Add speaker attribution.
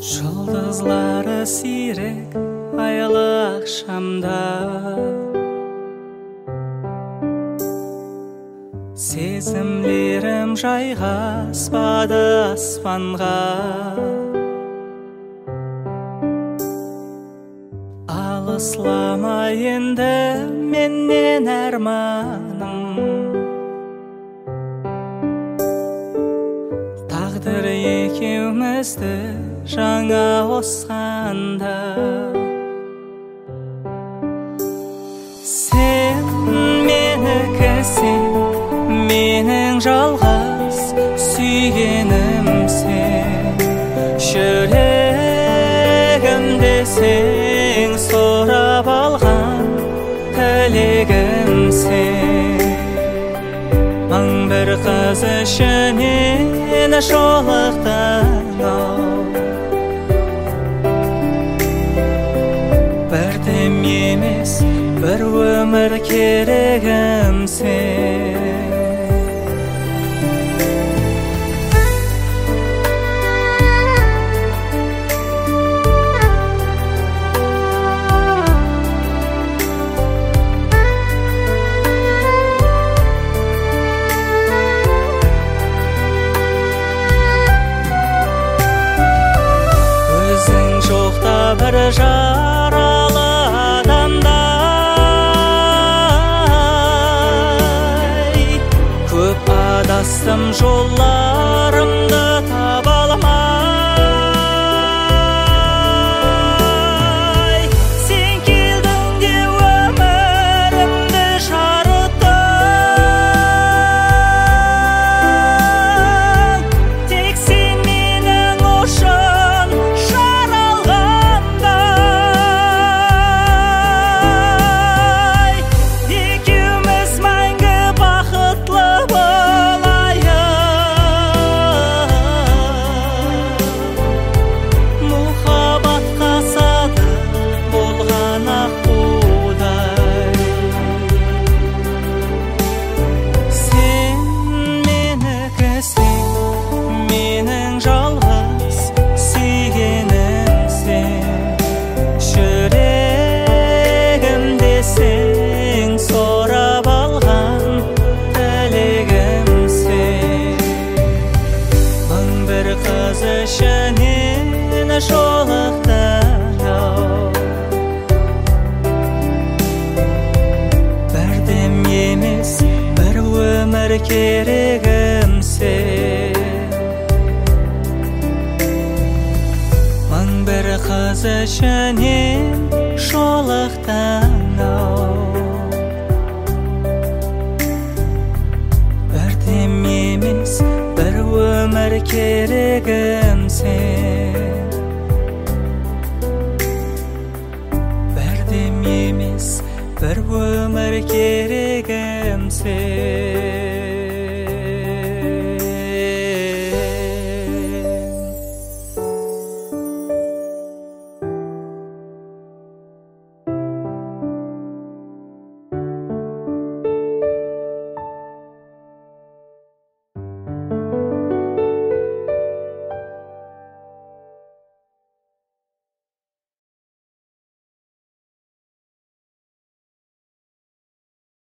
Speaker 1: Жұлдызлары сирек айлы ақшамда, сезімлерім жайғаспады аспанға. Алыслама енді менен арманым, тағдыр екеумізді жаңа қосқанда. Сен менікісің, менің жалғыз сүйгенімсің, жүрегімде сен сұрап алған тілегімсің. Мың бір қыз ішінен жолықтың-ау, бірдем емес бір өмір керегімсің. Бір жаралы адамдай, көп адастым жолларымды таба алмай. Сен келдің де өмірімді жарыттың, тек сен менің үшін ішінен жолықтың-ау, бірдем емес бір өмір керегімсің. Мың бір қыз ішінен жолықтың-ау, бірдем емес бір өмір керегімсің. Бірдем емес бір өмір керегімсің.